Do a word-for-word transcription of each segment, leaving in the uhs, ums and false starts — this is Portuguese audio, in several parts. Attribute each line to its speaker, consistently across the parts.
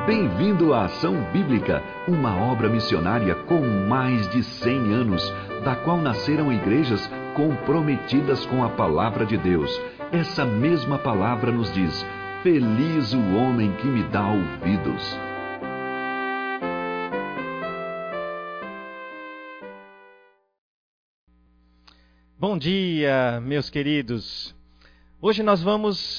Speaker 1: Bem-vindo à Ação Bíblica, uma obra missionária com mais de cem anos, da qual nasceram igrejas comprometidas com a palavra de Deus. Essa mesma palavra nos diz: feliz o homem que me dá ouvidos.
Speaker 2: Bom dia, meus queridos. Hoje nós vamos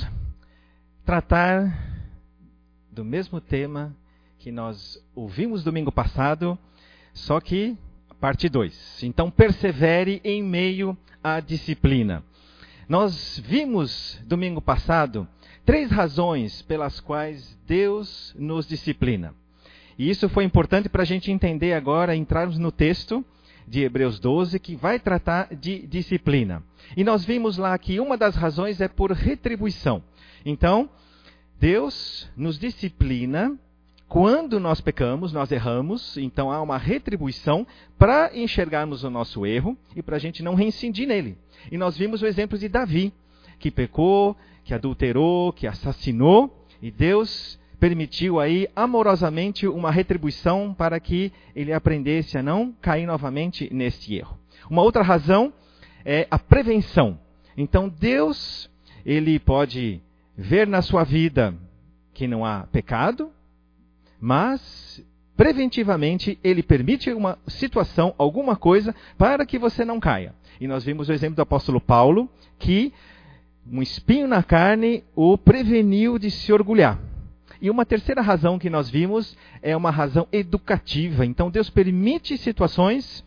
Speaker 2: tratar do mesmo tema que nós ouvimos domingo passado, só que parte dois. Então, persevere em meio à disciplina. Nós vimos domingo passado três razões pelas quais Deus nos disciplina. E isso foi importante para a gente entender agora, entrarmos no texto de Hebreus doze, que vai tratar de disciplina. E nós vimos lá que uma das razões é por retribuição. Então, Deus nos disciplina quando nós pecamos, nós erramos, então há uma retribuição para enxergarmos o nosso erro e para a gente não reincidir nele. E nós vimos o exemplo de Davi, que pecou, que adulterou, que assassinou, e Deus permitiu aí amorosamente uma retribuição para que ele aprendesse a não cair novamente neste erro. Uma outra razão é a prevenção. Então Deus, ele pode ver na sua vida que não há pecado, mas preventivamente ele permite uma situação, alguma coisa, para que você não caia. E nós vimos o exemplo do apóstolo Paulo, que um espinho na carne o preveniu de se orgulhar. E uma terceira razão que nós vimos é uma razão educativa. Então Deus permite situações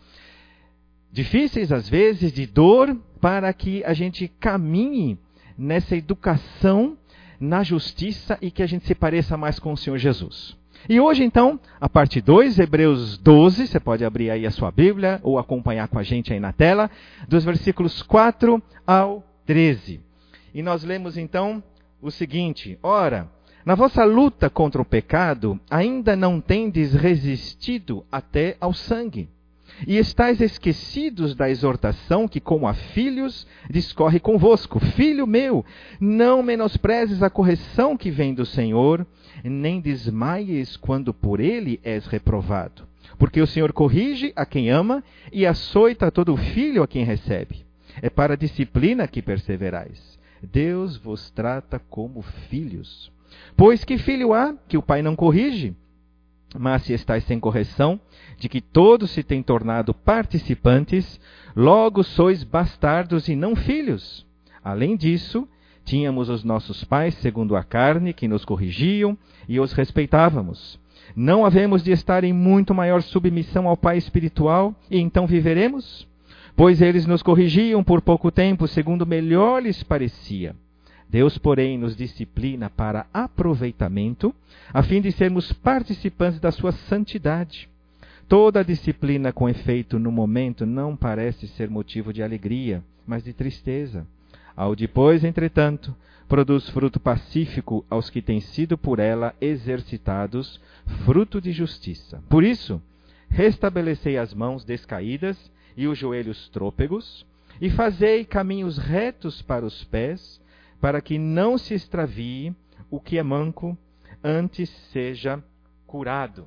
Speaker 2: difíceis, às vezes, de dor, para que a gente caminhe nessa educação na justiça e que a gente se pareça mais com o Senhor Jesus. E hoje, então, a parte dois, Hebreus doze, você pode abrir aí a sua Bíblia ou acompanhar com a gente aí na tela, dos versículos quatro ao treze. E nós lemos, então, o seguinte: Ora, na vossa luta contra o pecado, ainda não tendes resistido até ao sangue. E estáis esquecidos da exortação que, como a filhos, discorre convosco. Filho meu, não menosprezes a correção que vem do Senhor, nem desmaies quando por ele és reprovado. Porque o Senhor corrige a quem ama e açoita todo filho a quem recebe. É para a disciplina que perseverais. Deus vos trata como filhos. Pois que filho há que o pai não corrige? Mas se estáis sem correção, de que todos se têm tornado participantes, logo sois bastardos e não filhos. Além disso, tínhamos os nossos pais, segundo a carne, que nos corrigiam e os respeitávamos. Não havemos de estar em muito maior submissão ao Pai espiritual, e então viveremos? Pois eles nos corrigiam por pouco tempo, segundo melhor lhes parecia. Deus, porém, nos disciplina para aproveitamento, a fim de sermos participantes da sua santidade. Toda a disciplina com efeito no momento não parece ser motivo de alegria, mas de tristeza. Ao depois, entretanto, produz fruto pacífico aos que têm sido por ela exercitados, fruto de justiça. Por isso, restabelecei as mãos descaídas e os joelhos trôpegos, e fazei caminhos retos para os pés, para que não se extravie o que é manco, antes seja curado.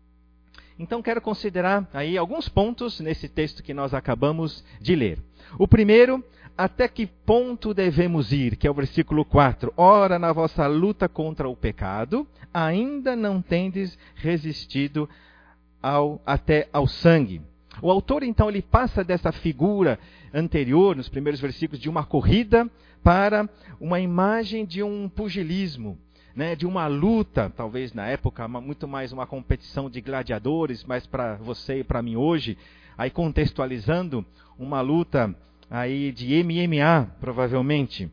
Speaker 2: Então quero considerar aí alguns pontos nesse texto que nós acabamos de ler. O primeiro, até que ponto devemos ir, que é o versículo quatro. Ora, na vossa luta contra o pecado, ainda não tendes resistido ao, até ao sangue. O autor, então, ele passa dessa figura anterior, nos primeiros versículos, de uma corrida para uma imagem de um pugilismo, né, de uma luta, talvez na época, muito mais uma competição de gladiadores, mas para você e para mim hoje, aí contextualizando, uma luta aí de M M A, provavelmente.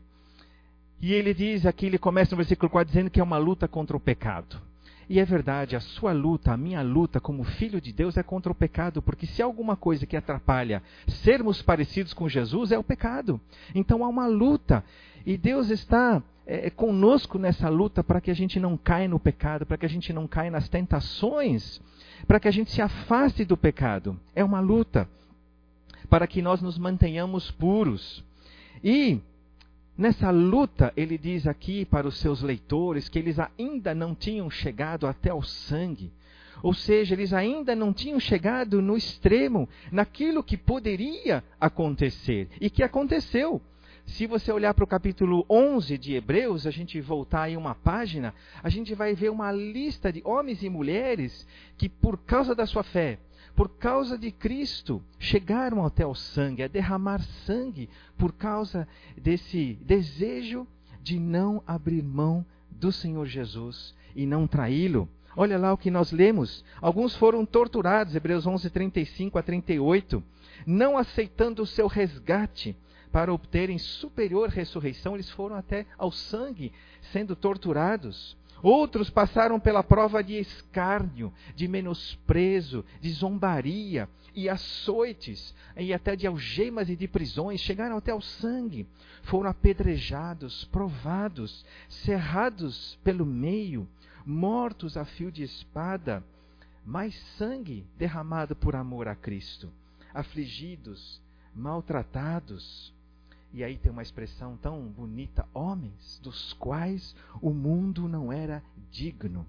Speaker 2: E ele diz aqui, ele começa no versículo quatro dizendo que é uma luta contra o pecado. E é verdade, a sua luta, a minha luta como filho de Deus é contra o pecado, porque se há alguma coisa que atrapalha sermos parecidos com Jesus, é o pecado. Então há uma luta, e Deus está é, conosco nessa luta para que a gente não caia no pecado, para que a gente não caia nas tentações, para que a gente se afaste do pecado. É uma luta para que nós nos mantenhamos puros. E nessa luta, ele diz aqui para os seus leitores que eles ainda não tinham chegado até o sangue. Ou seja, eles ainda não tinham chegado no extremo, naquilo que poderia acontecer e que aconteceu. Se você olhar para o capítulo onze de Hebreus, a gente voltar aí uma página, a gente vai ver uma lista de homens e mulheres que, por causa da sua fé, por causa de Cristo, chegaram até o sangue, a derramar sangue, por causa desse desejo de não abrir mão do Senhor Jesus e não traí-lo. Olha lá o que nós lemos. Alguns foram torturados, Hebreus onze, trinta e cinco a trinta e oito, não aceitando o seu resgate para obterem superior ressurreição, eles foram até ao sangue, sendo torturados. Outros passaram pela prova de escárnio, de menosprezo, de zombaria e açoites, e até de algemas e de prisões, chegaram até ao sangue. Foram apedrejados, provados, cerrados pelo meio, mortos a fio de espada, mais sangue derramado por amor a Cristo, afligidos, maltratados. E aí tem uma expressão tão bonita, homens dos quais o mundo não era digno.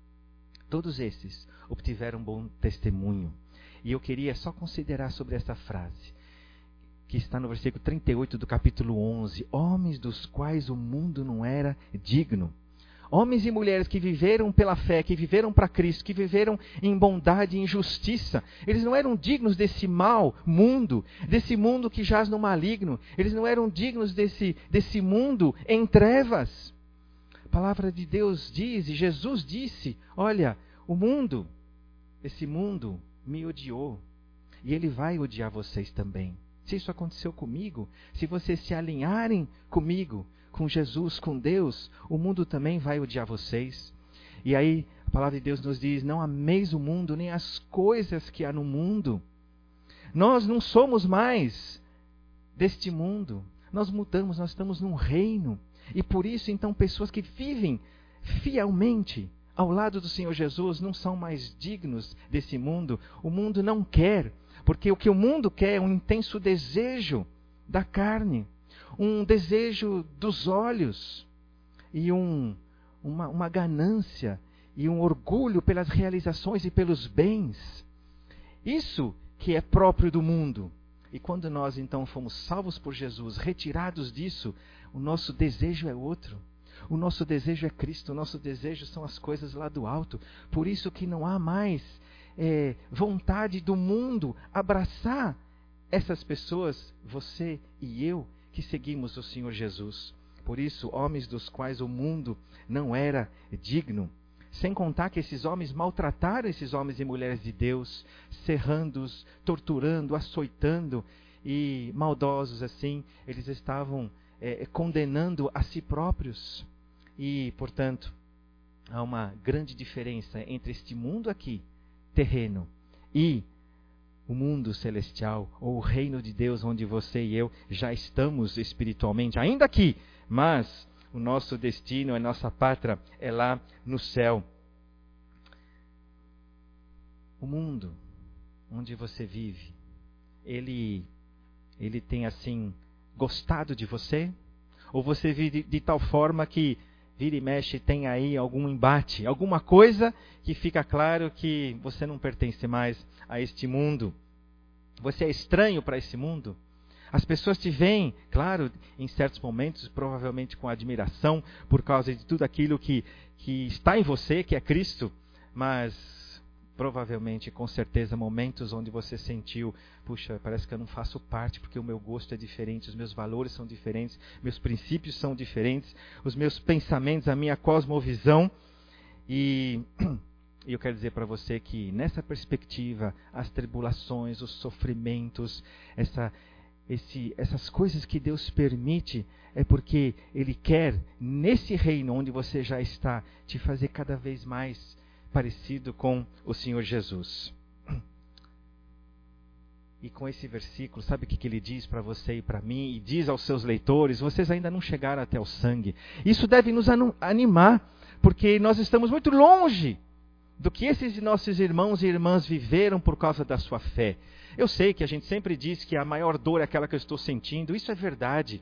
Speaker 2: Todos esses obtiveram bom testemunho. E eu queria só considerar sobre essa frase, que está no versículo trinta e oito do capítulo onze, homens dos quais o mundo não era digno. Homens e mulheres que viveram pela fé, que viveram para Cristo, que viveram em bondade e em justiça. Eles não eram dignos desse mau mundo, desse mundo que jaz no maligno. Eles não eram dignos desse, desse mundo em trevas. A palavra de Deus diz, e Jesus disse, olha, o mundo, esse mundo me odiou. E ele vai odiar vocês também. Se isso aconteceu comigo, se vocês se alinharem comigo, com Jesus, com Deus, o mundo também vai odiar vocês. E aí a palavra de Deus nos diz, não ameis o mundo, nem as coisas que há no mundo. Nós não somos mais deste mundo. Nós mudamos, nós estamos num reino. E por isso, então, pessoas que vivem fielmente ao lado do Senhor Jesus não são mais dignos desse mundo. O mundo não quer, porque o que o mundo quer é um intenso desejo da carne, um desejo dos olhos e um, uma, uma ganância e um orgulho pelas realizações e pelos bens. Isso que é próprio do mundo. E quando nós então fomos salvos por Jesus, retirados disso, o nosso desejo é outro. O nosso desejo é Cristo, o nosso desejo são as coisas lá do alto. Por isso que não há mais é, vontade do mundo abraçar essas pessoas, você e eu, que seguimos o Senhor Jesus. Por isso, homens dos quais o mundo não era digno. Sem contar que esses homens maltrataram esses homens e mulheres de Deus, serrando-os, torturando, açoitando, e maldosos assim, eles estavam é, condenando a si próprios. E, portanto, há uma grande diferença entre este mundo aqui, terreno, e o mundo celestial, ou o reino de Deus, onde você e eu já estamos espiritualmente, ainda aqui, mas o nosso destino, a nossa pátria é lá no céu. O mundo onde você vive, ele, ele tem assim gostado de você? Ou você vive de, de tal forma que vira e mexe tem aí algum embate, alguma coisa que fica claro que você não pertence mais a este mundo? Você é estranho para esse mundo? As pessoas te veem, claro, em certos momentos, provavelmente com admiração, por causa de tudo aquilo que, que está em você, que é Cristo, mas provavelmente, com certeza, momentos onde você sentiu, puxa, parece que eu não faço parte, porque o meu gosto é diferente, os meus valores são diferentes, meus princípios são diferentes, os meus pensamentos, a minha cosmovisão. E eu quero dizer para você que, nessa perspectiva, as tribulações, os sofrimentos, essa, esse, essas coisas que Deus permite, é porque Ele quer, nesse reino onde você já está, te fazer cada vez mais parecido com o Senhor Jesus. E com esse versículo, sabe o que ele diz para você e para mim? E diz aos seus leitores, vocês ainda não chegaram até o sangue. Isso deve nos animar, porque nós estamos muito longe do que esses nossos irmãos e irmãs viveram por causa da sua fé. Eu sei que a gente sempre diz que a maior dor é aquela que eu estou sentindo, isso é verdade.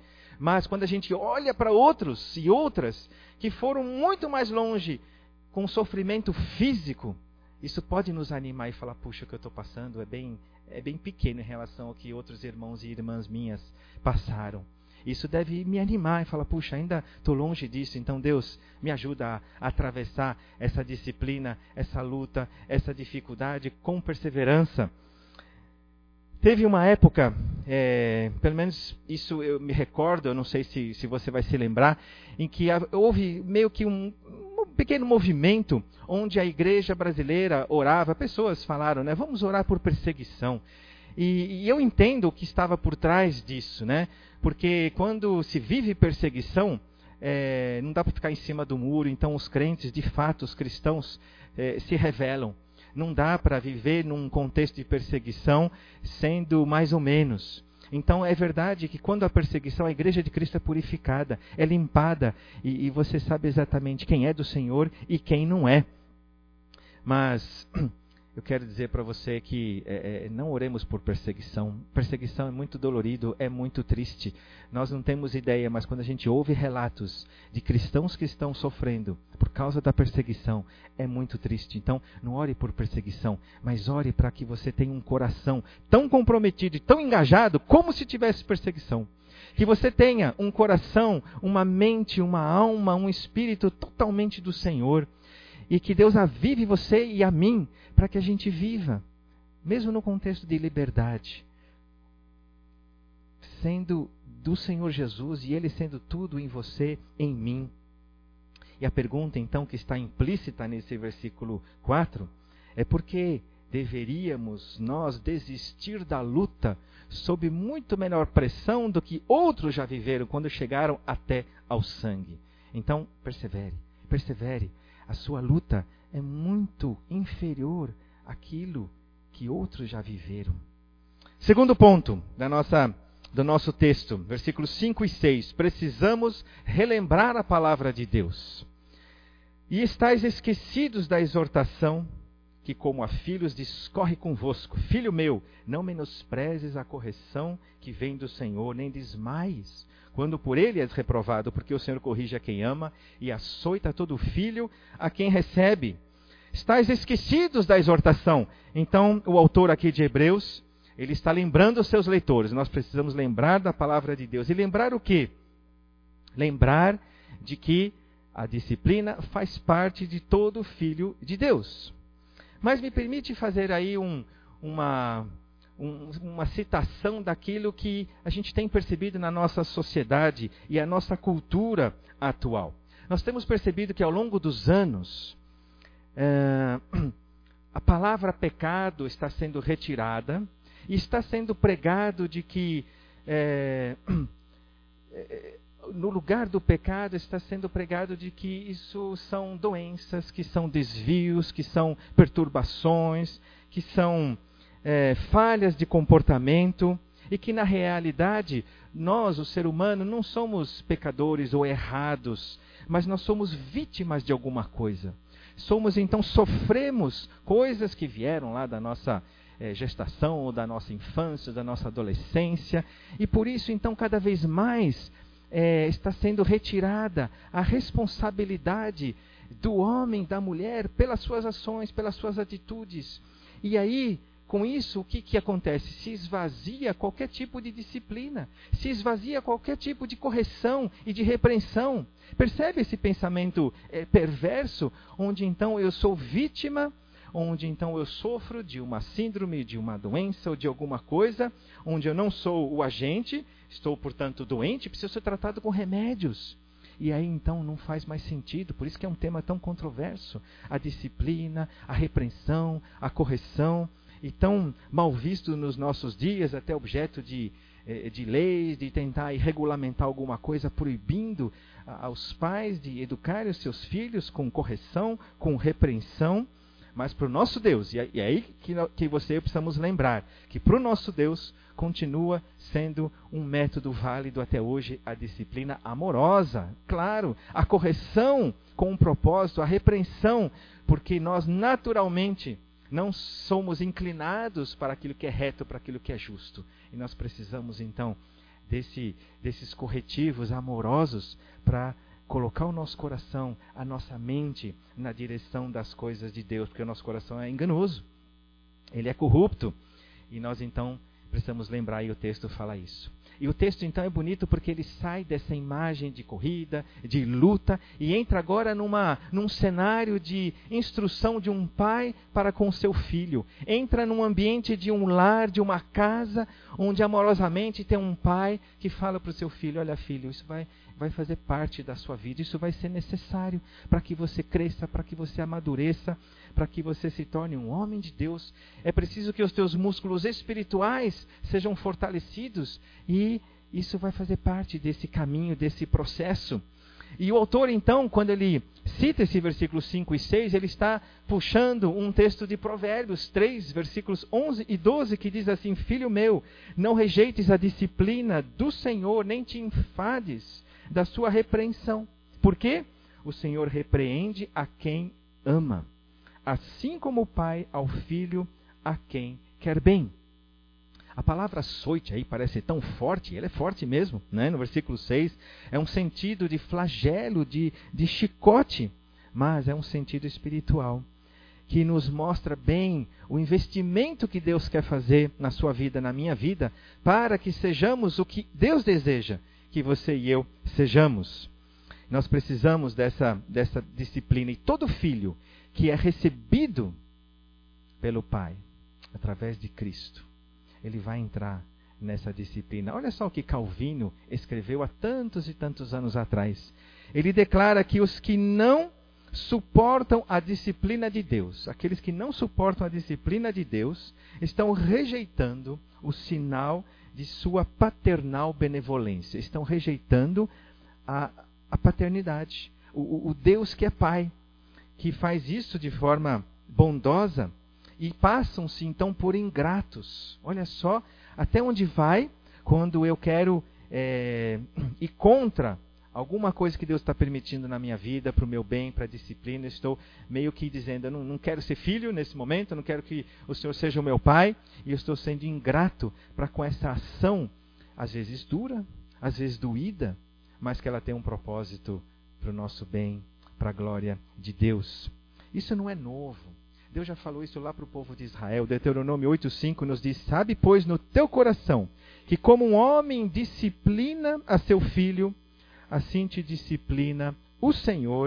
Speaker 2: Mas quando a gente olha para outros e outras que foram muito mais longe com sofrimento físico, isso pode nos animar e falar, puxa, o que eu estou passando é bem, é bem pequeno em relação ao que outros irmãos e irmãs minhas passaram. Isso deve me animar e falar, puxa, ainda estou longe disso, então Deus me ajuda a, a atravessar essa disciplina, essa luta, essa dificuldade com perseverança. Teve uma época, é, pelo menos isso eu me recordo, eu não sei se, se você vai se lembrar, em que houve meio que um, um pequeno movimento onde a igreja brasileira orava, pessoas falaram, né, vamos orar por perseguição. E, e eu entendo o que estava por trás disso, né? Porque quando se vive perseguição, é, não dá para ficar em cima do muro, então os crentes, de fato, os cristãos, é, se revelam. Não dá para viver num contexto de perseguição sendo mais ou menos. Então é verdade que quando a perseguição, a igreja de Cristo é purificada, é limpada, e, e você sabe exatamente quem é do Senhor e quem não é. Mas eu quero dizer para você que é, não oremos por perseguição. Perseguição é muito dolorido, é muito triste. Nós não temos ideia, mas quando a gente ouve relatos de cristãos que estão sofrendo por causa da perseguição, é muito triste. Então, não ore por perseguição, mas ore para que você tenha um coração tão comprometido e tão engajado como se tivesse perseguição. Que você tenha um coração, uma mente, uma alma, um espírito totalmente do Senhor. E que Deus avive você e a mim para que a gente viva, mesmo no contexto de liberdade, sendo do Senhor Jesus e Ele sendo tudo em você, em mim. E a pergunta então que está implícita nesse versículo quatro é por que deveríamos nós desistir da luta sob muito menor pressão do que outros já viveram quando chegaram até ao sangue. Então, persevere, persevere. A sua luta é muito inferior àquilo que outros já viveram. Segundo ponto da nossa, do nosso texto, versículos cinco e seis. Precisamos relembrar a palavra de Deus. E estáis esquecidos da exortação que, como a filhos, discorre convosco. Filho meu, não menosprezes a correção que vem do Senhor, nem desmaies quando por ele és reprovado, porque o Senhor corrige a quem ama e açoita todo filho a quem recebe. Estais esquecidos da exortação. Então, o autor aqui de Hebreus, ele está lembrando os seus leitores. Nós precisamos lembrar da palavra de Deus. E lembrar o quê? Lembrar de que a disciplina faz parte de todo filho de Deus. Mas me permite fazer aí um, uma... uma citação daquilo que a gente tem percebido na nossa sociedade e a nossa cultura atual. Nós temos percebido que ao longo dos anos, é, a palavra pecado está sendo retirada e está sendo pregado de que é, no lugar do pecado está sendo pregado de que isso são doenças, que são desvios, que são perturbações, que são É, falhas de comportamento, e que na realidade nós, o ser humano, não somos pecadores ou errados, mas nós somos vítimas de alguma coisa. Somos então, sofremos coisas que vieram lá da nossa é, gestação, ou da nossa infância, da nossa adolescência, e por isso então cada vez mais é, está sendo retirada a responsabilidade do homem, da mulher, pelas suas ações, pelas suas atitudes. E aí, com isso, o que, que acontece? Se esvazia qualquer tipo de disciplina, se esvazia qualquer tipo de correção e de repreensão. Percebe esse pensamento é, perverso, onde então eu sou vítima, onde então eu sofro de uma síndrome, de uma doença ou de alguma coisa, onde eu não sou o agente, estou, portanto, doente, preciso ser tratado com remédios. E aí então não faz mais sentido, por isso que é um tema tão controverso. A disciplina, a repreensão, a correção, e tão mal visto nos nossos dias, até objeto de, de leis, de tentar regulamentar alguma coisa, proibindo aos pais de educarem os seus filhos com correção, com repreensão. Mas para o nosso Deus, e é aí que, que você e eu precisamos lembrar, que para o nosso Deus continua sendo um método válido até hoje a disciplina amorosa. Claro, a correção com um propósito, a repreensão, porque nós naturalmente não somos inclinados para aquilo que é reto, para aquilo que é justo. E nós precisamos, então, desse, desses corretivos amorosos para colocar o nosso coração, a nossa mente na direção das coisas de Deus, porque o nosso coração é enganoso, ele é corrupto, e nós então precisamos lembrar, e o texto fala isso. E o texto então é bonito porque ele sai dessa imagem de corrida, de luta, e entra agora numa, num cenário de instrução de um pai para com seu filho. Entra num ambiente de um lar, de uma casa, onde amorosamente tem um pai que fala para o seu filho: olha, filho, isso vai, vai fazer parte da sua vida, isso vai ser necessário para que você cresça, para que você amadureça, para que você se torne um homem de Deus. É preciso que os teus músculos espirituais sejam fortalecidos, e isso vai fazer parte desse caminho, desse processo. E o autor, então, quando ele cita esse versículo cinco e seis, ele está puxando um texto de Provérbios três, versículos onze e doze, que diz assim: filho meu, não rejeites a disciplina do Senhor, nem te enfades da sua repreensão. Por quê? O Senhor repreende a quem ama, assim como o pai ao filho a quem quer bem. A palavra açoite aí parece tão forte, ela é forte mesmo, né? No versículo seis, é um sentido de flagelo, de, de chicote, mas é um sentido espiritual, que nos mostra bem o investimento que Deus quer fazer na sua vida, na minha vida, para que sejamos o que Deus deseja que você e eu sejamos. Nós precisamos dessa, dessa disciplina, e todo filho que é recebido pelo Pai, através de Cristo, ele vai entrar nessa disciplina. Olha só o que Calvino escreveu há tantos e tantos anos atrás. Ele declara que os que não suportam a disciplina de Deus, aqueles que não suportam a disciplina de Deus, estão rejeitando o sinal de sua paternal benevolência. Estão rejeitando a, a paternidade. O, o Deus que é Pai, que faz isso de forma bondosa, e passam-se então por ingratos. Olha só até onde vai quando eu quero é, ir contra alguma coisa que Deus está permitindo na minha vida, para o meu bem, para a disciplina. Eu estou meio que dizendo: eu não, não quero ser filho nesse momento, eu não quero que o Senhor seja o meu pai, e eu estou sendo ingrato para com essa ação, às vezes dura, às vezes doída, mas que ela tem um propósito para o nosso bem, para a glória de Deus. Isso não é novo. Deus já falou isso lá para o povo de Israel. Deuteronômio oito, cinco nos diz: sabe, pois, no teu coração, que como um homem disciplina a seu filho, assim te disciplina o Senhor,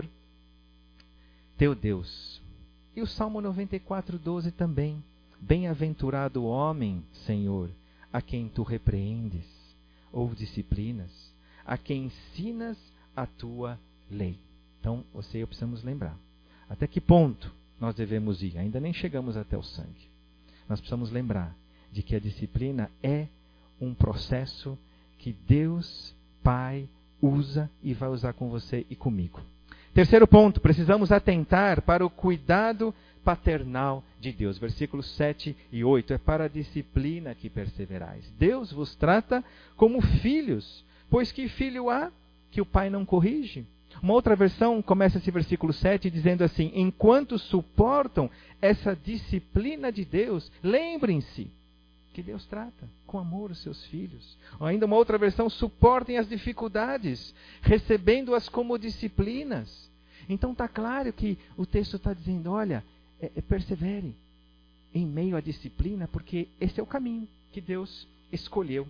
Speaker 2: teu Deus. E o Salmo noventa e quatro, doze também: bem-aventurado o homem, Senhor, a quem tu repreendes ou disciplinas, a quem ensinas a tua lei. Então, você e eu precisamos lembrar. Até que ponto nós devemos ir? Ainda nem chegamos até o sangue. Nós precisamos lembrar de que a disciplina é um processo que Deus, Pai, usa e vai usar com você e comigo. Terceiro ponto, precisamos atentar para o cuidado paternal de Deus. Versículos sete e oito, é para a disciplina que perseverais. Deus vos trata como filhos, pois que filho há que o pai não corrige? Uma outra versão começa esse versículo sete dizendo assim: enquanto suportam essa disciplina de Deus, lembrem-se que Deus trata com amor os seus filhos. Ou ainda uma outra versão: suportem as dificuldades, recebendo-as como disciplinas. Então está claro que o texto está dizendo: olha, é, é, persevere em meio à disciplina, porque esse é o caminho que Deus escolheu.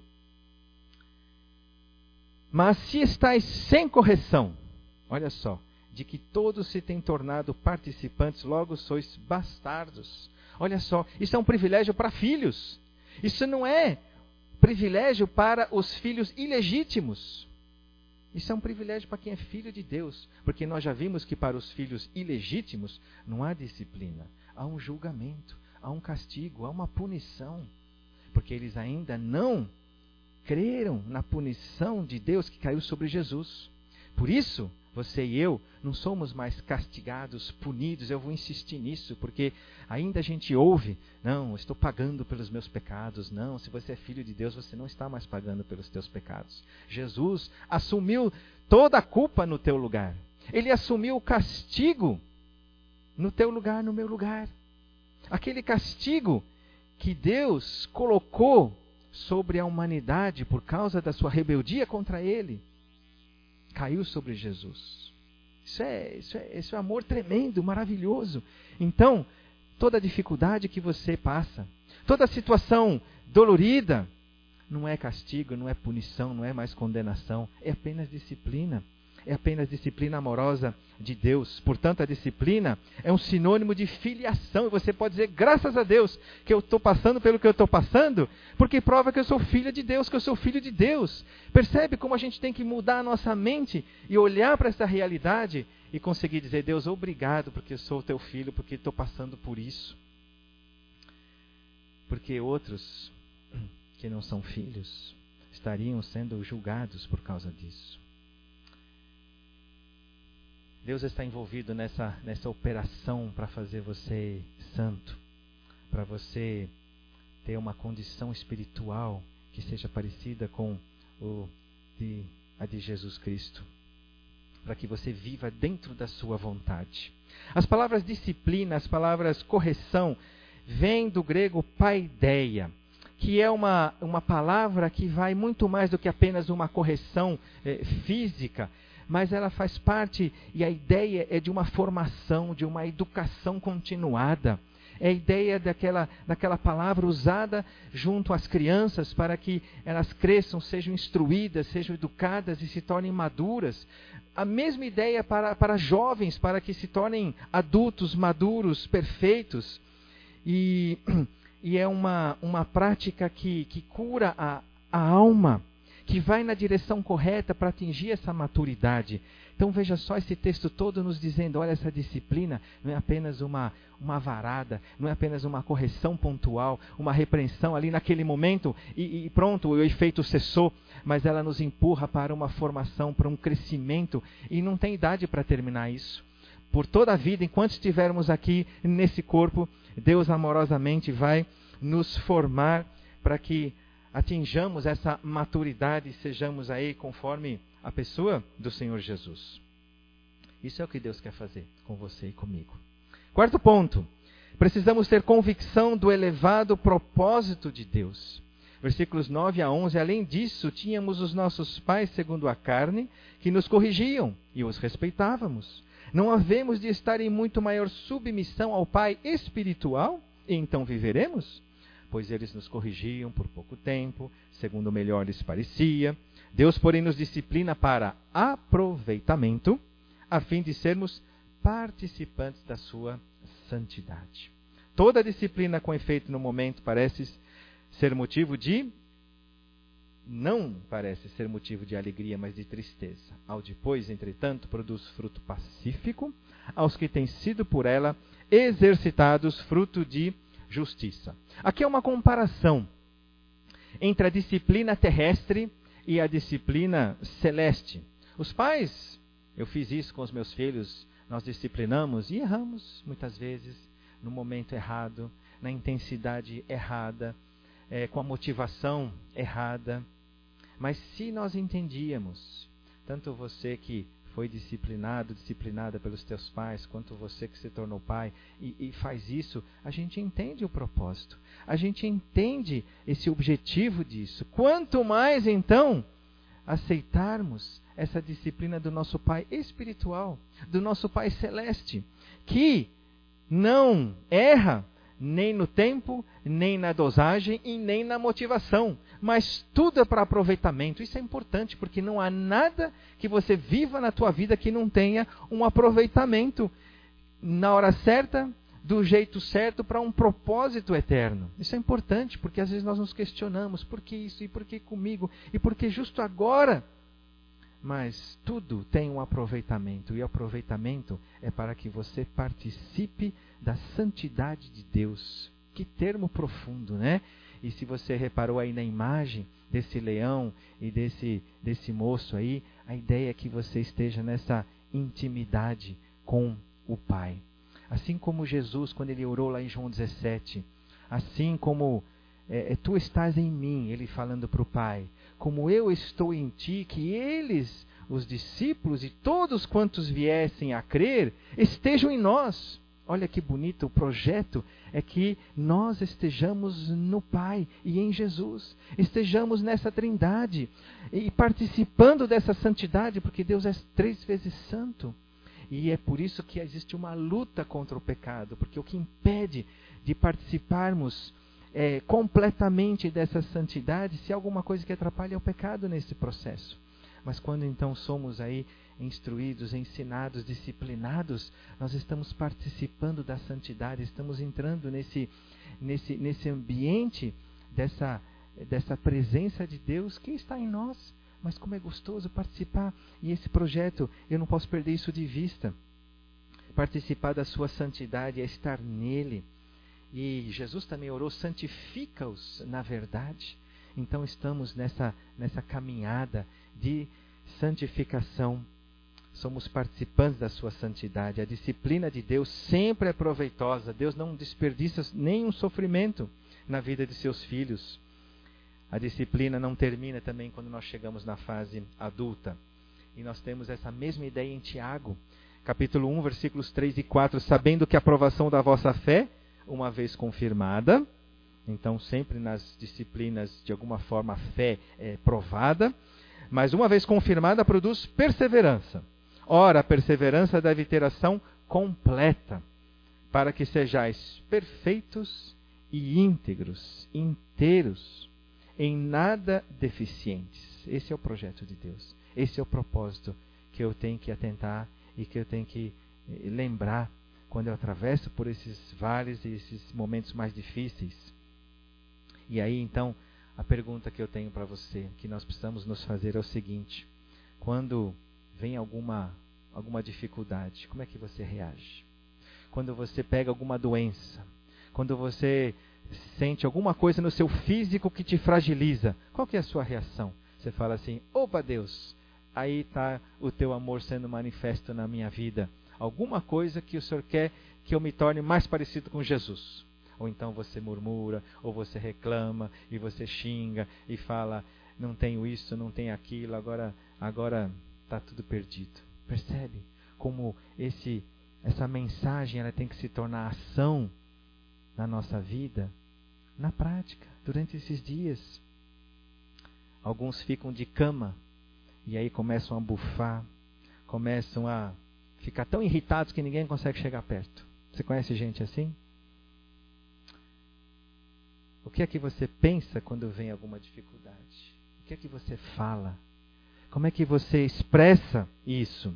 Speaker 2: Mas se estáis sem correção, olha só, de que todos se têm tornado participantes, logo sois bastardos. Olha só, isso é um privilégio para filhos. Isso não é privilégio para os filhos ilegítimos. Isso é um privilégio para quem é filho de Deus. Porque nós já vimos que para os filhos ilegítimos não há disciplina. Há um julgamento, há um castigo, há uma punição. Porque eles ainda não creram na punição de Deus que caiu sobre Jesus. Por isso, você e eu não somos mais castigados, punidos. Eu vou insistir nisso, porque ainda a gente ouve: não, estou pagando pelos meus pecados. Não, se você é filho de Deus, você não está mais pagando pelos teus pecados. Jesus assumiu toda a culpa no teu lugar. Ele assumiu o castigo no teu lugar, no meu lugar. Aquele castigo que Deus colocou sobre a humanidade por causa da sua rebeldia contra Ele, caiu sobre Jesus. Isso é, isso é, isso é amor tremendo, maravilhoso. Então, toda dificuldade que você passa, toda situação dolorida, não é castigo, não é punição, não é mais condenação, é apenas disciplina. É apenas disciplina amorosa de Deus. Portanto, a disciplina é um sinônimo de filiação. E você pode dizer, graças a Deus, que eu estou passando pelo que eu estou passando, porque prova que eu sou filha de Deus, que eu sou filho de Deus. Percebe como a gente tem que mudar a nossa mente e olhar para essa realidade e conseguir dizer, Deus, obrigado porque eu sou teu filho, porque estou passando por isso. Porque outros que não são filhos estariam sendo julgados por causa disso. Deus está envolvido nessa, nessa operação para fazer você santo, para você ter uma condição espiritual que seja parecida com o de, a de Jesus Cristo, para que você viva dentro da sua vontade. As palavras disciplina, as palavras correção, vêm do grego paideia, que é uma, uma palavra que vai muito mais do que apenas uma correção eh, física, mas ela faz parte, e a ideia é de uma formação, de uma educação continuada. É a ideia daquela, daquela palavra usada junto às crianças para que elas cresçam, sejam instruídas, sejam educadas e se tornem maduras. A mesma ideia para, para jovens, para que se tornem adultos, maduros, perfeitos. E, e é uma, uma prática que, que cura a, a alma, que vai na direção correta para atingir essa maturidade. Então veja só esse texto todo nos dizendo, olha, essa disciplina não é apenas uma, uma varada, não é apenas uma correção pontual, uma repreensão ali naquele momento e, e pronto, o efeito cessou, mas ela nos empurra para uma formação, para um crescimento, e não tem idade para terminar isso. Por toda a vida, enquanto estivermos aqui nesse corpo, Deus amorosamente vai nos formar para que atinjamos essa maturidade e sejamos aí conforme a pessoa do Senhor Jesus. Isso é o que Deus quer fazer com você e comigo. Quarto ponto. Precisamos ter convicção do elevado propósito de Deus. Versículos nove a onze. Além disso, tínhamos os nossos pais segundo a carne, que nos corrigiam e os respeitávamos. Não havemos de estar em muito maior submissão ao Pai espiritual? E então viveremos? Pois eles nos corrigiam por pouco tempo, segundo melhor lhes parecia. Deus, porém, nos disciplina para aproveitamento, a fim de sermos participantes da sua santidade. Toda disciplina com efeito no momento parece ser motivo de... Não parece ser motivo de alegria, mas de tristeza. Ao depois, entretanto, produz fruto pacífico aos que têm sido por ela exercitados, fruto de justiça. Aqui é uma comparação entre a disciplina terrestre e a disciplina celeste. Os pais, eu fiz isso com os meus filhos, nós disciplinamos e erramos muitas vezes, no momento errado, na intensidade errada, é, com a motivação errada. Mas se nós entendíamos, tanto você que foi disciplinado, disciplinada pelos teus pais, quanto você que se tornou pai e, e faz isso, a gente entende o propósito. A gente entende esse objetivo disso. Quanto mais, então, aceitarmos essa disciplina do nosso Pai espiritual, do nosso Pai celeste, que não erra nem no tempo, nem na dosagem e nem na motivação. Mas tudo é para aproveitamento. Isso é importante, porque não há nada que você viva na tua vida que não tenha um aproveitamento na hora certa, do jeito certo, para um propósito eterno. Isso é importante, porque às vezes nós nos questionamos, por que isso, e por que comigo, e por que justo agora? Mas tudo tem um aproveitamento, e o aproveitamento é para que você participe da santidade de Deus. Que termo profundo, né? E se você reparou aí na imagem desse leão e desse, desse moço aí, a ideia é que você esteja nessa intimidade com o Pai. Assim como Jesus, quando ele orou lá em João dezessete, assim como é, tu estás em mim, ele falando para o Pai, como eu estou em ti, que eles, os discípulos e todos quantos viessem a crer, estejam em nós. Olha que bonito, o projeto é que nós estejamos no Pai e em Jesus. Estejamos nessa trindade e participando dessa santidade, porque Deus é três vezes santo. E é por isso que existe uma luta contra o pecado, porque o que impede de participarmos é, completamente dessa santidade, se há alguma coisa que atrapalha, é o pecado nesse processo. Mas quando então somos aí instruídos, ensinados, disciplinados, nós estamos participando da santidade, estamos entrando nesse, nesse, nesse ambiente dessa, dessa presença de Deus que está em nós. Mas como é gostoso participar, e esse projeto, eu não posso perder isso de vista. Participar da sua santidade é estar nele. E Jesus também orou, santifica-os na verdade. Então estamos nessa, nessa caminhada de santificação. Somos participantes da sua santidade. A disciplina de Deus sempre é proveitosa. Deus não desperdiça nenhum sofrimento na vida de seus filhos. A disciplina não termina também quando nós chegamos na fase adulta. E nós temos essa mesma ideia em Tiago, capítulo um, versículos três e quatro. Sabendo que a aprovação da vossa fé, uma vez confirmada, então sempre nas disciplinas, de alguma forma, a fé é provada, mas uma vez confirmada, produz perseverança. Ora, a perseverança deve ter ação completa, para que sejais perfeitos e íntegros, inteiros, em nada deficientes. Esse é o projeto de Deus. Esse é o propósito que eu tenho que atentar e que eu tenho que lembrar quando eu atravesso por esses vales e esses momentos mais difíceis. E aí, então, a pergunta que eu tenho para você, que nós precisamos nos fazer é o seguinte: quando vem alguma, alguma dificuldade, como é que você reage? Quando você pega alguma doença, quando você sente alguma coisa no seu físico que te fragiliza, qual que é a sua reação? Você fala assim: opa Deus, aí está o teu amor sendo manifesto na minha vida. Alguma coisa que o Senhor quer que eu me torne mais parecido com Jesus. Ou então você murmura, ou você reclama, e você xinga, e fala: não tenho isso, não tenho aquilo, agora agora está tudo perdido. Percebe como esse, essa mensagem ela tem que se tornar ação na nossa vida, na prática, durante esses dias. Alguns ficam de cama, e aí começam a bufar, começam a ficar tão irritados que ninguém consegue chegar perto. Você conhece gente assim? O que é que você pensa quando vem alguma dificuldade? O que é que você fala? Como é que você expressa isso?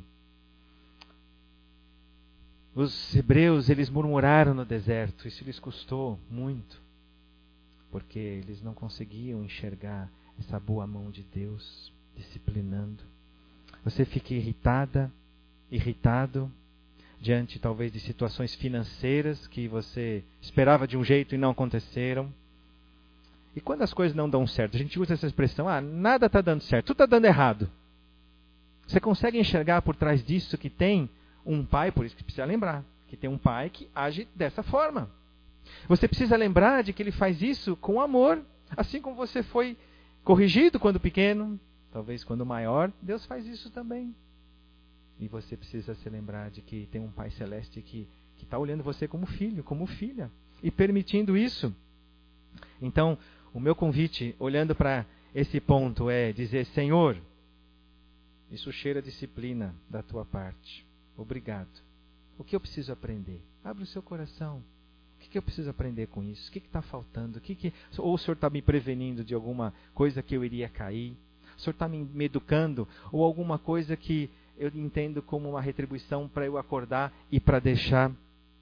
Speaker 2: Os hebreus, eles murmuraram no deserto. Isso lhes custou muito, porque eles não conseguiam enxergar essa boa mão de Deus disciplinando. Você fica irritada, irritado, diante talvez de situações financeiras que você esperava de um jeito e não aconteceram. E quando as coisas não dão certo, a gente usa essa expressão: ah, nada está dando certo, tudo está dando errado. Você consegue enxergar por trás disso que tem um pai, por isso que precisa lembrar, que tem um pai que age dessa forma. Você precisa lembrar de que ele faz isso com amor, assim como você foi corrigido quando pequeno, talvez quando maior, Deus faz isso também. E você precisa se lembrar de que tem um Pai Celeste que que está olhando você como filho, como filha, e permitindo isso. Então, o meu convite, olhando para esse ponto, é dizer: Senhor, isso cheira a disciplina da tua parte. Obrigado. O que eu preciso aprender? Abre o seu coração. O que eu preciso aprender com isso? O que está faltando? O que que... Ou o Senhor está me prevenindo de alguma coisa que eu iria cair? O Senhor está me educando? Ou alguma coisa que eu entendo como uma retribuição para eu acordar e para deixar?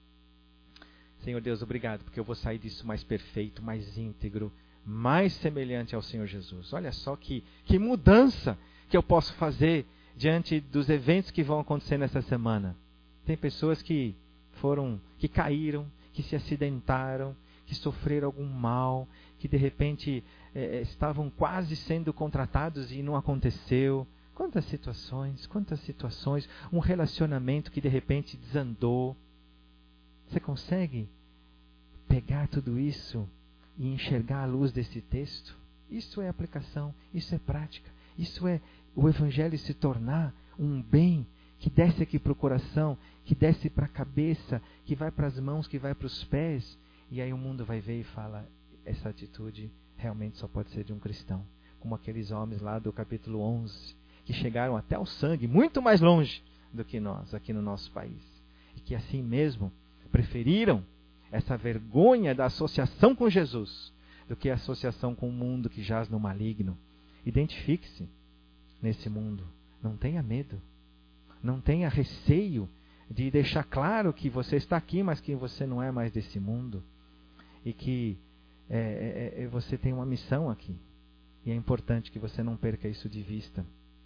Speaker 2: Senhor Deus, obrigado, porque eu vou sair disso mais perfeito, mais íntegro, mais semelhante ao Senhor Jesus. Olha só que, que mudança que eu posso fazer diante dos eventos que vão acontecer nessa semana. Tem pessoas que foram, que caíram, que se acidentaram, que sofreram algum mal, que de repente eh, estavam quase sendo contratados e não aconteceu. Quantas situações, quantas situações, um relacionamento que de repente desandou. Você consegue pegar tudo isso e enxergar a luz desse texto? Isso é aplicação, isso é prática, isso é o Evangelho se tornar um bem que desce aqui para o coração, que desce para a cabeça, que vai para as mãos, que vai para os pés. E aí o mundo vai ver e fala, essa atitude realmente só pode ser de um cristão. Como aqueles homens lá do capítulo onze, que chegaram até o sangue, muito mais longe do que nós, aqui no nosso país. E que assim mesmo preferiram essa vergonha da associação com Jesus, do que a associação com o mundo que jaz no maligno. Identifique-se nesse mundo. Não tenha medo. Não tenha receio de deixar claro que você está aqui, mas que você não é mais desse mundo. E que é, é, é, você tem uma missão aqui. E é importante que você não perca isso de vista.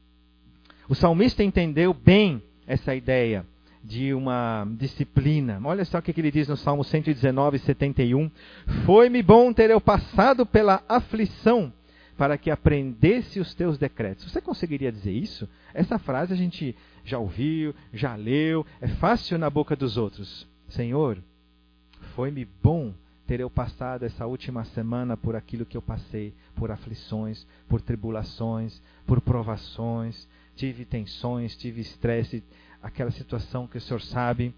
Speaker 2: O salmista entendeu bem essa ideia de uma disciplina. Olha só o que ele diz no Salmo cento e dezenove, setenta e um. Foi-me bom ter eu passado pela aflição, para que aprendesse os teus decretos. Você conseguiria dizer isso? Essa frase a gente já ouviu, já leu, é fácil na boca dos outros. Senhor, foi-me bom ter eu passado essa última semana por aquilo que eu passei, por aflições, por tribulações, por provações, tive tensões, tive estresse, aquela situação que o Senhor sabe,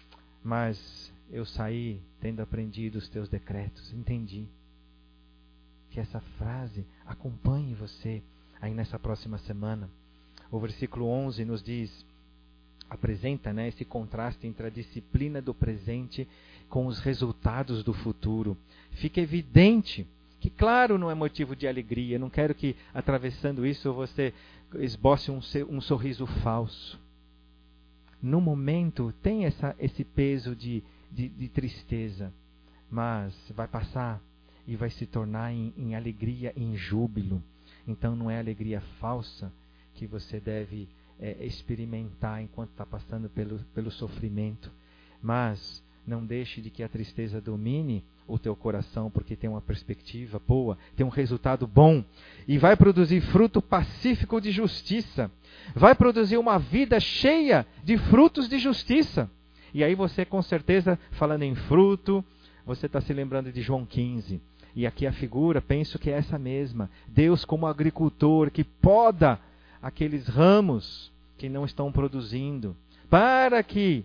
Speaker 2: mas eu saí tendo aprendido os teus decretos, entendi. Que essa frase acompanhe você aí nessa próxima semana. O versículo onze nos diz, apresenta, né, esse contraste entre a disciplina do presente com os resultados do futuro. Fica evidente que, claro, não é motivo de alegria. Não quero que, atravessando isso, você esboce um, um sorriso falso. No momento, tem essa, esse peso de, de, de tristeza, mas vai passar e vai se tornar em, em alegria, em júbilo. Então não é alegria falsa que você deve é, experimentar enquanto está passando pelo, pelo sofrimento. Mas não deixe de que a tristeza domine o teu coração, porque tem uma perspectiva boa, tem um resultado bom. E vai produzir fruto pacífico de justiça. Vai produzir uma vida cheia de frutos de justiça. E aí você, com certeza, falando em fruto, você está se lembrando de João quinze. E aqui a figura, penso que é essa mesma. Deus como agricultor que poda aqueles ramos que não estão produzindo, para que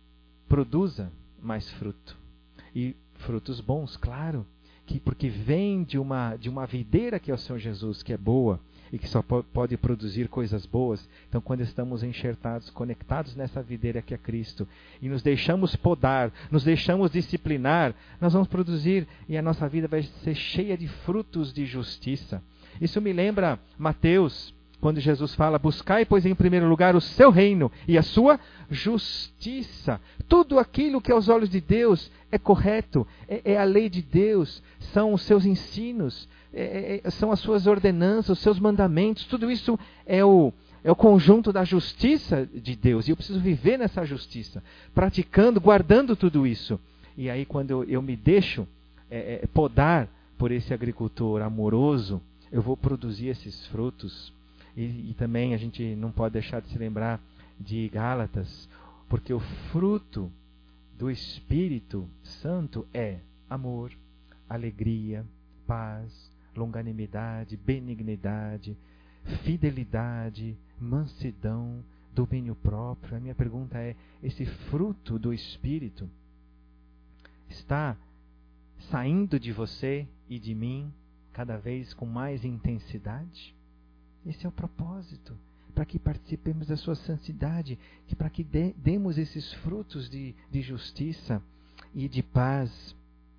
Speaker 2: produza mais fruto. E frutos bons, claro, que, porque vem de uma, de uma videira que é o Senhor Jesus, que é boa e que só pode produzir coisas boas. Então, quando estamos enxertados, conectados nessa videira que é Cristo, e nos deixamos podar, nos deixamos disciplinar, nós vamos produzir, e a nossa vida vai ser cheia de frutos de justiça. Isso me lembra Mateus, quando Jesus fala, buscai, pois, em primeiro lugar o seu reino e a sua justiça. Tudo aquilo que aos olhos de Deus é correto, é, é a lei de Deus, são os seus ensinos, é, é, são as suas ordenanças, os seus mandamentos, tudo isso é o, é o conjunto da justiça de Deus. E eu preciso viver nessa justiça, praticando, guardando tudo isso. E aí quando eu, eu me deixo é, é, podar por esse agricultor amoroso, eu vou produzir esses frutos. E, e também a gente não pode deixar de se lembrar de Gálatas, porque o fruto do Espírito Santo é amor, alegria, paz, longanimidade, benignidade, fidelidade, mansidão, domínio próprio. A minha pergunta é, esse fruto do Espírito está saindo de você e de mim cada vez com mais intensidade? Esse é o propósito, para que participemos da sua santidade, que para que de, demos esses frutos de, de justiça e de paz.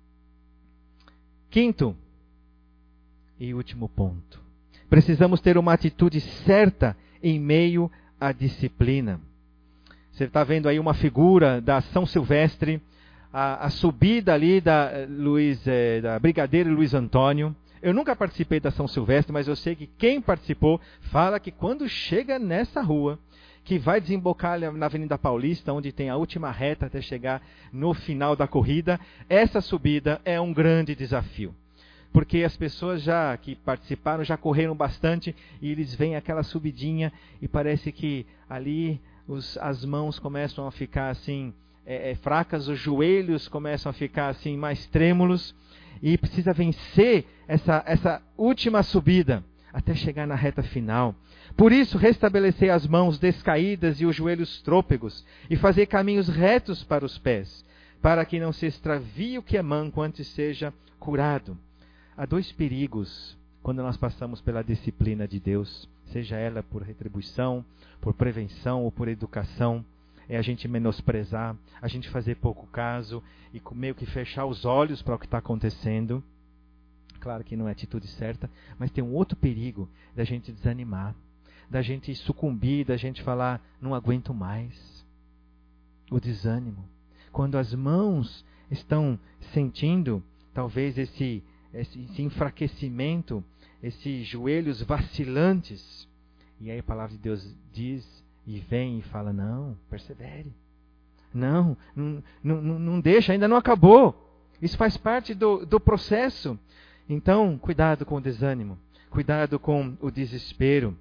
Speaker 2: Quinto e último ponto. Precisamos ter uma atitude certa em meio à disciplina. Você está vendo aí uma figura da São Silvestre, a, a subida ali da, Luiz, eh, da Brigadeiro Luiz Antônio. Eu nunca participei da São Silvestre, mas eu sei que quem participou fala que quando chega nessa rua, que vai desembocar na Avenida Paulista, onde tem a última reta até chegar no final da corrida, essa subida é um grande desafio. Porque as pessoas já que participaram já correram bastante e eles veem aquela subidinha e parece que ali os, as mãos começam a ficar assim é, é, fracas, os joelhos começam a ficar assim mais trêmulos. E precisa vencer essa, essa última subida. até chegar na reta final. Por isso, restabelecei as mãos descaídas e os joelhos trôpegos, e fazei caminhos retos para os pés, para que não se extravie o que é manco, antes seja curado. Há dois perigos quando nós passamos pela disciplina de Deus, seja ela por retribuição, por prevenção ou por educação. É a gente menosprezar, a gente fazer pouco caso e meio que fechar os olhos para o que está acontecendo. Claro que não é a atitude certa, mas tem um outro perigo da gente desanimar, da gente sucumbir, da gente falar, não aguento mais. O desânimo. Quando as mãos estão sentindo talvez esse, esse, esse enfraquecimento, esses joelhos vacilantes, e aí a palavra de Deus diz e vem e fala, não, persevere. Não, não, não, não deixa, ainda não acabou. Isso faz parte do, do processo. Então, cuidado com o desânimo. Cuidado com o desespero.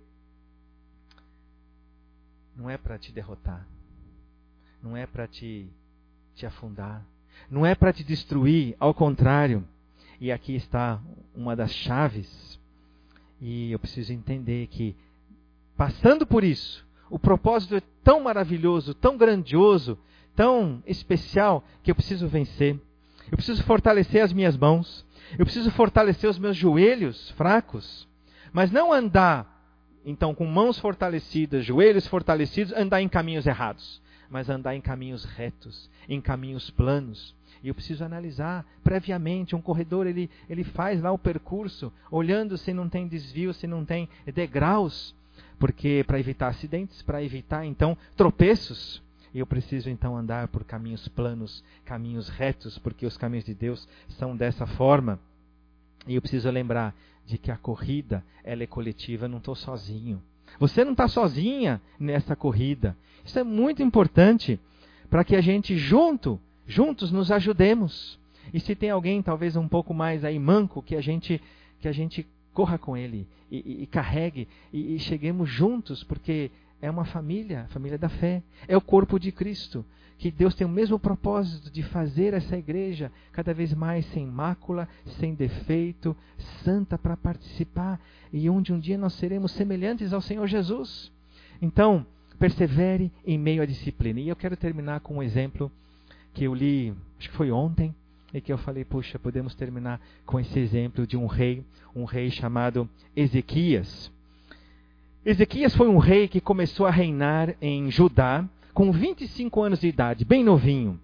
Speaker 2: Não é para te derrotar. Não é para te, te afundar. Não é para te destruir. Ao contrário. E aqui está uma das chaves. E eu preciso entender que, passando por isso, o propósito é tão maravilhoso, tão grandioso, tão especial, que eu preciso vencer. Eu preciso fortalecer as minhas mãos. Eu preciso fortalecer os meus joelhos fracos. Mas não andar, então, com mãos fortalecidas, joelhos fortalecidos, andar em caminhos errados. Mas andar em caminhos retos, em caminhos planos. E eu preciso analisar previamente. Um corredor, ele, ele faz lá o percurso, olhando se não tem desvio, se não tem degraus. Porque para evitar acidentes, para evitar então tropeços, eu preciso então andar por caminhos planos, caminhos retos, porque os caminhos de Deus são dessa forma. E eu preciso lembrar de que a corrida, ela é coletiva, eu não estou sozinho. Você não está sozinha nessa corrida. Isso é muito importante para que a gente junto, juntos nos ajudemos. E se tem alguém talvez um pouco mais aí manco, que a gente, que a gente corra com ele e, e, e carregue e, e cheguemos juntos, porque é uma família, a família da fé. É o corpo de Cristo, que Deus tem o mesmo propósito de fazer essa igreja cada vez mais sem mácula, sem defeito, santa para participar, e onde um dia nós seremos semelhantes ao Senhor Jesus. Então, persevere em meio à disciplina. E eu quero terminar com um exemplo que eu li, acho que foi ontem, e que eu falei, puxa, podemos terminar com esse exemplo de um rei, um rei chamado Ezequias. Ezequias foi um rei que começou a reinar em Judá com vinte e cinco anos de idade, bem novinho.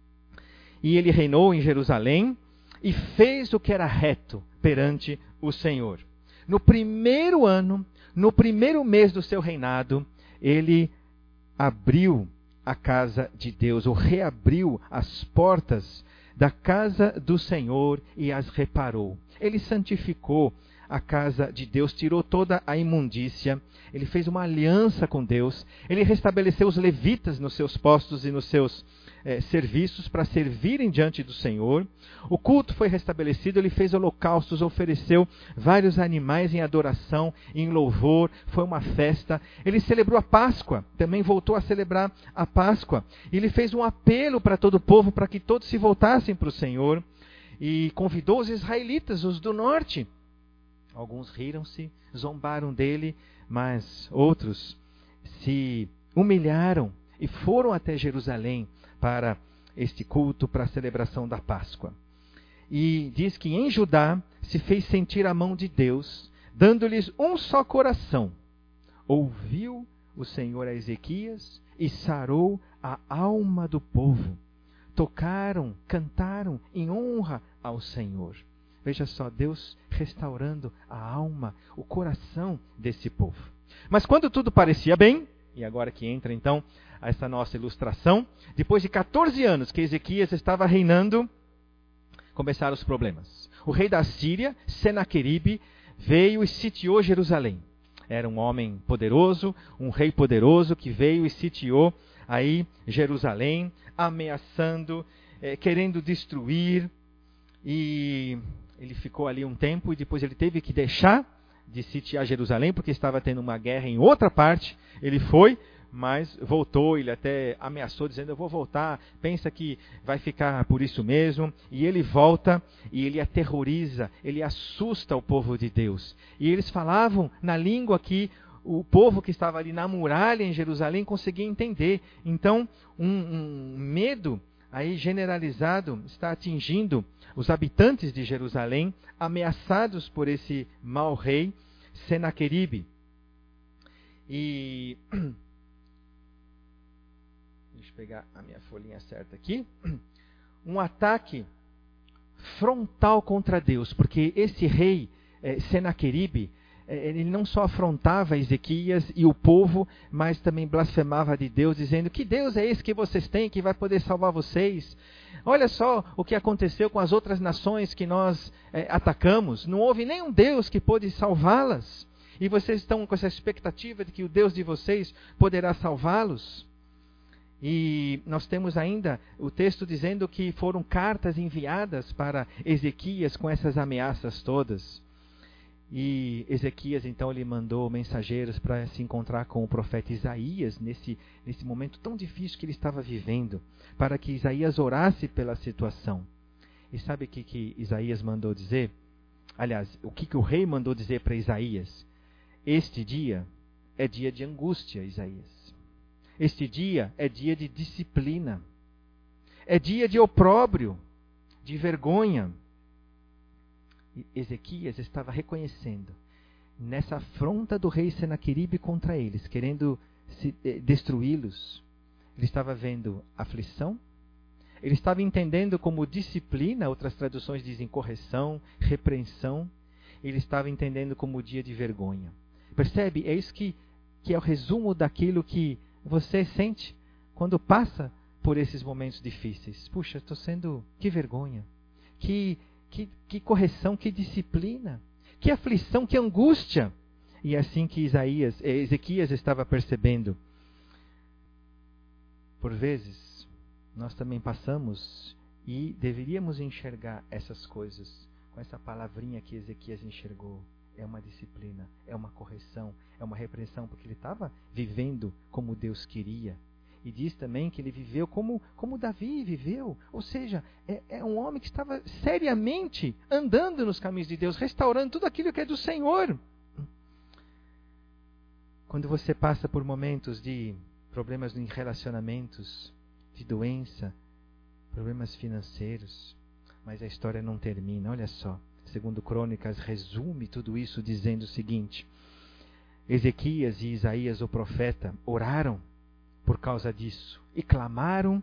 Speaker 2: E ele reinou em Jerusalém e fez o que era reto perante o Senhor. No primeiro ano, no primeiro mês do seu reinado, ele abriu a casa de Deus, ou reabriu as portas da casa do Senhor e as reparou. Ele santificou a casa de Deus, tirou toda a imundícia, ele fez uma aliança com Deus, ele restabeleceu os levitas nos seus postos e nos seus eh, serviços para servirem diante do Senhor. O culto foi restabelecido, ele fez holocaustos, ofereceu vários animais em adoração, em louvor, foi uma festa. Ele celebrou a Páscoa, também voltou a celebrar a Páscoa. Ele fez um apelo para todo o povo, para que todos se voltassem para o Senhor, e convidou os israelitas, os do norte. Alguns riram-se, zombaram dele, mas outros se humilharam e foram até Jerusalém para este culto, para a celebração da Páscoa. E diz que em Judá se fez sentir a mão de Deus, dando-lhes um só coração. Ouviu o Senhor a Ezequias e sarou a alma do povo. Tocaram, cantaram em honra ao Senhor. Veja só, Deus restaurando a alma, o coração desse povo. Mas quando tudo parecia bem, e agora que entra então essa nossa ilustração, depois de quatorze anos que Ezequias estava reinando, começaram os problemas. O rei da Síria, Senaqueribe, veio e sitiou Jerusalém. Era um homem poderoso, um rei poderoso que veio e sitiou aí Jerusalém, ameaçando, eh, querendo destruir. E ele ficou ali um tempo e depois ele teve que deixar de sitiar Jerusalém, porque estava tendo uma guerra em outra parte. Ele foi, mas voltou. Ele até ameaçou, dizendo: eu vou voltar, pensa que vai ficar por isso mesmo. E ele volta e ele aterroriza, ele assusta o povo de Deus. E eles falavam na língua que o povo que estava ali na muralha em Jerusalém conseguia entender. Então, um, um medo aí generalizado está atingindo os habitantes de Jerusalém, ameaçados por esse mau rei Senaqueribe. E deixa eu pegar a minha folhinha certa aqui. Um ataque frontal contra Deus, porque esse rei eh, Senaqueribe, ele não só afrontava Ezequias e o povo, mas também blasfemava de Deus, dizendo: que Deus é esse que vocês têm, que vai poder salvar vocês? Olha só o que aconteceu com as outras nações que nós é, atacamos. Não houve nenhum Deus que pôde salvá-las. E vocês estão com essa expectativa de que o Deus de vocês poderá salvá-los? E nós temos ainda o texto dizendo que foram cartas enviadas para Ezequias com essas ameaças todas. E Ezequias, então, ele mandou mensageiros para se encontrar com o profeta Isaías, nesse, nesse momento tão difícil que ele estava vivendo, para que Isaías orasse pela situação. E sabe o que, que Isaías mandou dizer? Aliás, o que, que o rei mandou dizer para Isaías? Este dia é dia de angústia, Isaías. Este dia é dia de disciplina. É dia de opróbrio, de vergonha. Ezequias estava reconhecendo nessa afronta do rei Senaqueribe contra eles, querendo se, eh, destruí-los. Ele estava vendo aflição, ele estava entendendo como disciplina, outras traduções dizem correção, repreensão. Ele estava entendendo como dia de vergonha. Percebe? É isso que, que é o resumo daquilo que você sente quando passa por esses momentos difíceis. Puxa, estou sendo... Que vergonha! Que... Que, que correção, que disciplina, que aflição, que angústia. E é assim que Isaías, Ezequias estava percebendo. Por vezes, nós também passamos e deveríamos enxergar essas coisas com essa palavrinha que Ezequias enxergou. É uma disciplina, é uma correção, é uma repreensão, porque ele estava vivendo como Deus queria. E diz também que ele viveu como, como Davi viveu. Ou seja, é, é um homem que estava seriamente andando nos caminhos de Deus, restaurando tudo aquilo que é do Senhor. Quando você passa por momentos de problemas em relacionamentos, de doença, problemas financeiros, mas a história não termina. Olha só, segundo Crônicas resume tudo isso dizendo o seguinte: Ezequias e Isaías, o profeta, oraram por causa disso e clamaram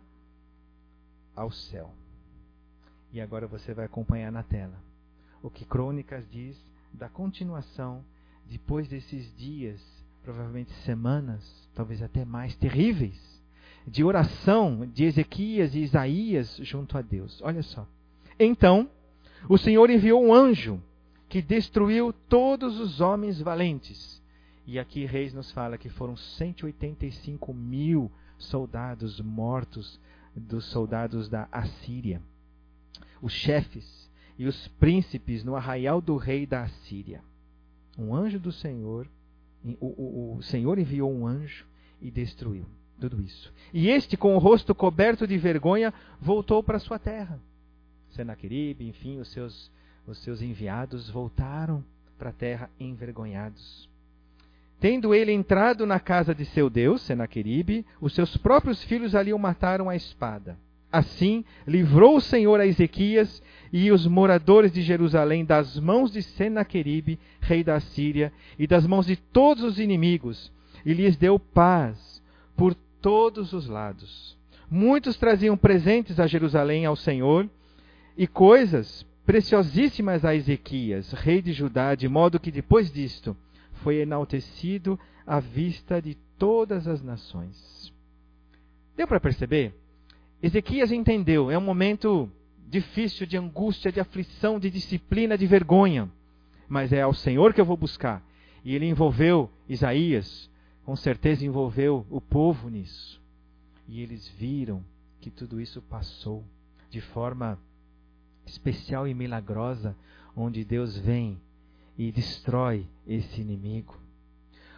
Speaker 2: ao céu. E agora você vai acompanhar na tela o que Crônicas diz da continuação depois desses dias, provavelmente semanas, talvez até mais terríveis, de oração de Ezequias e Isaías junto a Deus. Olha só. Então, o Senhor enviou um anjo que destruiu todos os homens valentes. E aqui Reis nos fala que foram cento e oitenta e cinco mil soldados mortos dos soldados da Assíria. Os chefes e os príncipes no arraial do rei da Assíria. Um anjo do Senhor, o, o, o Senhor enviou um anjo e destruiu tudo isso. E este, com o rosto coberto de vergonha, voltou para sua terra. Senaqueribe, enfim, os seus, os seus enviados voltaram para a terra envergonhados. Tendo ele entrado na casa de seu Deus, Senaqueribe, os seus próprios filhos ali o mataram à espada. Assim, livrou o Senhor a Ezequias e os moradores de Jerusalém das mãos de Senaqueribe, rei da Assíria, e das mãos de todos os inimigos, e lhes deu paz por todos os lados. Muitos traziam presentes a Jerusalém ao Senhor, e coisas preciosíssimas a Ezequias, rei de Judá, de modo que depois disto foi enaltecido à vista de todas as nações. Deu para perceber? Ezequias entendeu, é um momento difícil, de angústia, de aflição, de disciplina, de vergonha. Mas é ao Senhor que eu vou buscar. E ele envolveu Isaías, com certeza envolveu o povo nisso. E eles viram que tudo isso passou de forma especial e milagrosa, onde Deus vem e destrói esse inimigo.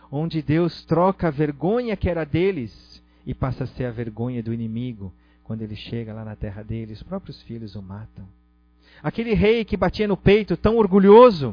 Speaker 2: onde Deus troca a vergonha que era deles e passa a ser a vergonha do inimigo. Quando ele chega lá na terra dele, os próprios filhos o matam. Aquele rei que batia no peito, tão orgulhoso.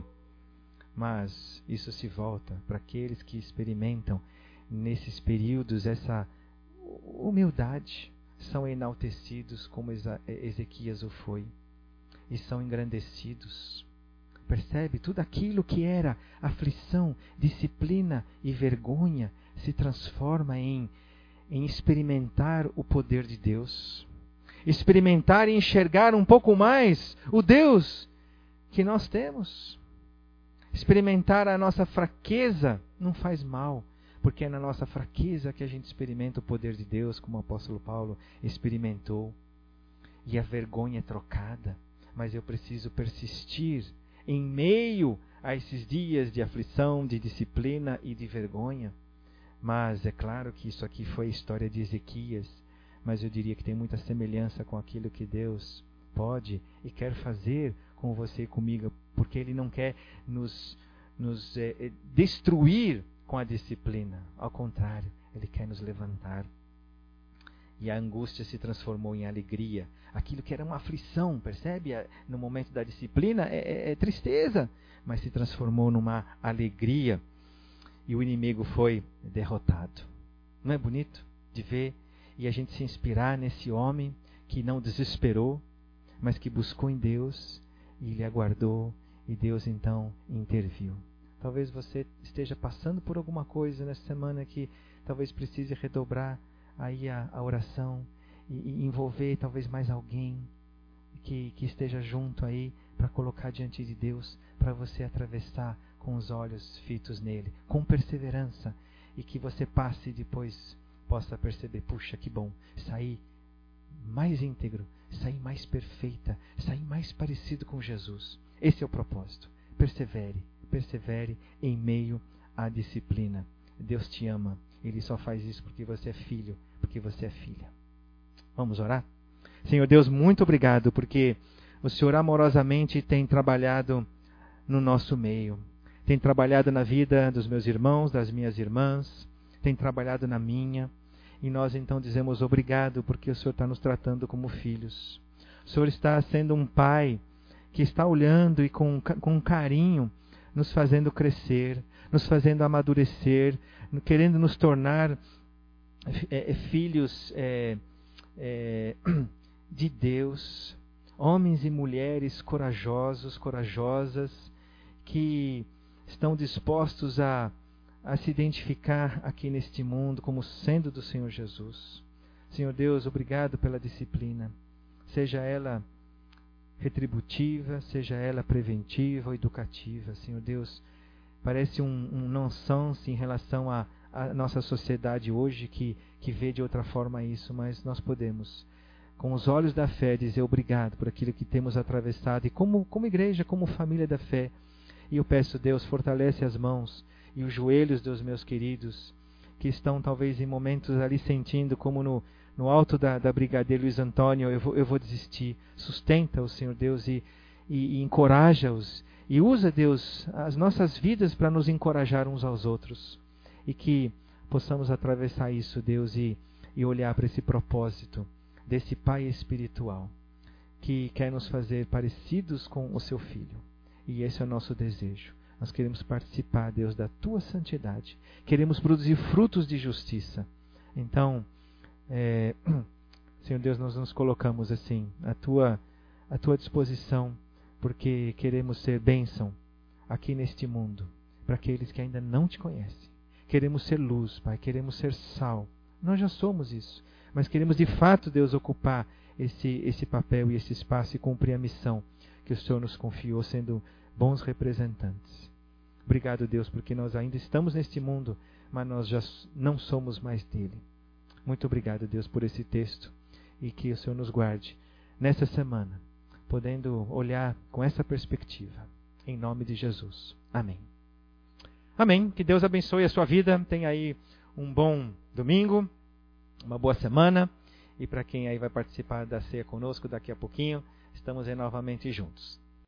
Speaker 2: Mas isso se volta para aqueles que experimentam nesses períodos essa humildade. São enaltecidos como Ezequias o foi. E são engrandecidos. Percebe? Tudo aquilo que era aflição, disciplina e vergonha se transforma em, em experimentar o poder de Deus. Experimentar e enxergar um pouco mais o Deus que nós temos. Experimentar a nossa fraqueza não faz mal, porque é na nossa fraqueza que a gente experimenta o poder de Deus, como o apóstolo Paulo experimentou. E a vergonha é trocada, mas eu preciso persistir em meio a esses dias de aflição, de disciplina e de vergonha. Mas é claro que isso aqui foi a história de Ezequias, mas eu diria que tem muita semelhança com aquilo que Deus pode e quer fazer com você e comigo, porque Ele não quer nos, nos é, destruir com a disciplina. Ao contrário, Ele quer nos levantar. E a angústia se transformou em alegria. Aquilo que era uma aflição, percebe? No momento da disciplina é, é, é tristeza, mas se transformou numa alegria. E o inimigo foi derrotado. Não é bonito de ver? E a gente se inspirar nesse homem que não desesperou, mas que buscou em Deus e Ele aguardou. E Deus então interviu. Talvez você esteja passando por alguma coisa nessa semana que talvez precise redobrar aí a, a oração e, e envolver talvez mais alguém que, que esteja junto aí para colocar diante de Deus, para você atravessar com os olhos fitos nele, com perseverança, e que você passe e depois possa perceber, puxa, que bom, sair mais íntegro, sair mais perfeita, sair mais parecido com Jesus. Esse é o propósito. Persevere, persevere em meio à disciplina. Deus te ama. Ele só faz isso porque você é filho, porque você é filha. Vamos orar? Senhor Deus, muito obrigado, porque o Senhor amorosamente tem trabalhado no nosso meio. Tem trabalhado na vida dos meus irmãos, das minhas irmãs. Tem trabalhado na minha. E nós então dizemos obrigado, porque o Senhor está nos tratando como filhos. O Senhor está sendo um pai que está olhando e com, com carinho nos fazendo crescer, nos fazendo amadurecer, querendo nos tornar é, filhos é, é, de Deus, homens e mulheres corajosos, corajosas, que estão dispostos a, a se identificar aqui neste mundo como sendo do Senhor Jesus. Senhor Deus, obrigado pela disciplina, seja ela retributiva, seja ela preventiva ou educativa. Senhor Deus, parece um, um nonsense em relação à, à nossa sociedade hoje que, que vê de outra forma isso, mas nós podemos, com os olhos da fé, dizer obrigado por aquilo que temos atravessado, e como, como igreja, como família da fé. E eu peço, Deus, fortalece as mãos e os joelhos dos meus queridos, que estão talvez em momentos ali sentindo como no No alto da, da brigadeira Luiz Antônio, eu vou, eu vou desistir. Sustenta-os, Senhor Deus, e, e, e encoraja-os. E usa, Deus, as nossas vidas para nos encorajar uns aos outros. E que possamos atravessar isso, Deus, e, e olhar para esse propósito desse Pai espiritual, que quer nos fazer parecidos com o Seu Filho. E esse é o nosso desejo. Nós queremos participar, Deus, da Tua santidade. Queremos produzir frutos de justiça. Então, É, Senhor Deus, nós nos colocamos assim à tua, à tua disposição, porque queremos ser bênção aqui neste mundo para aqueles que ainda não te conhecem. Queremos ser luz, Pai, queremos ser sal. Nós já somos isso, mas queremos de fato, Deus, ocupar esse, esse papel e esse espaço e cumprir a missão que o Senhor nos confiou, sendo bons representantes. Obrigado, Deus, porque nós ainda estamos neste mundo, mas nós já não somos mais dele. Muito obrigado, Deus, por esse texto, e que o Senhor nos guarde nessa semana, podendo olhar com essa perspectiva, em nome de Jesus. Amém. Amém. Que Deus abençoe a sua vida. Tenha aí um bom domingo, uma boa semana, e para quem aí vai participar da ceia conosco daqui a pouquinho, estamos aí novamente juntos.